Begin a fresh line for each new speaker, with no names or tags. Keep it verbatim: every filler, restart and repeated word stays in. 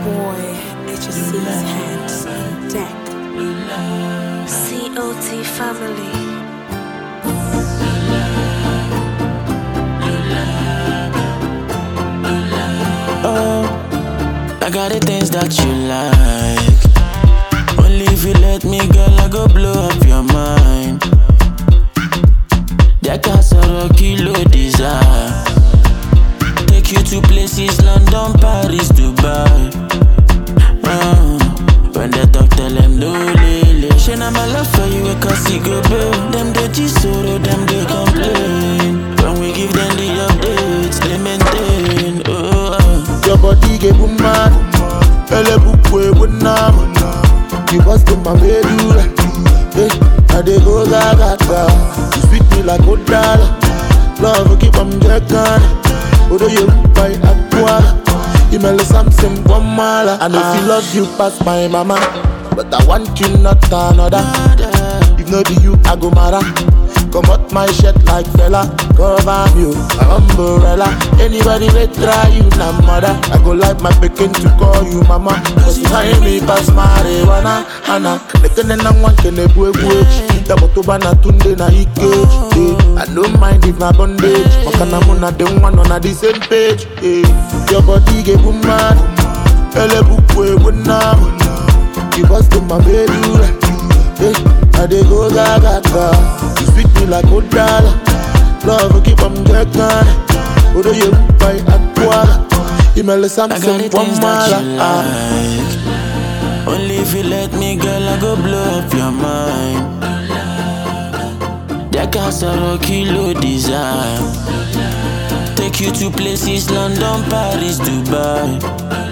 boy, H S C's hands on deck. C O T family.
Oh, I got the things that you like. Only if you let me, girl, I go blow up your mind. That castle kilo desire. Take you to places, London, Paris, Dubai. Uh, when they talk, tell them no lele. She na my love for you, cause he go bail. Them they chisoro, them they complain. When we give them the updates, they maintain. Oh, uh.
Your body get boom man, ele bukwe bunam. You bust in my medulla, eh? I dey go gaga gaga. You sweet me like Odala. Love keep on jacking. Odo you buy aqua. You mele something one mala. I know if you love you past my mama, but I want you not another. If no be you, I go mara. Come out my shirt like fella. Cover you, a umbrella. Anybody they try you, na mother. I go like my picking to call you mama. Cause you find me pass marijuana. Anna, nekene na wankene bwe bwe. Dabo to bana tunde na ikage. I don't mind if na bondage. Wakana muna dem one on a the same page. Eh. Your body get boom man. Ele bukwe bunam. You bust in my medulla. Eh. I dey go gaga gaga. You sweet me like Odala. Love keep on jacking. Odo you buy aqua. You mele something one mala.
Like. Only if you let me, girl, I go blow up your mind. That castle kilo desire. Take you to places, London, Paris, Dubai.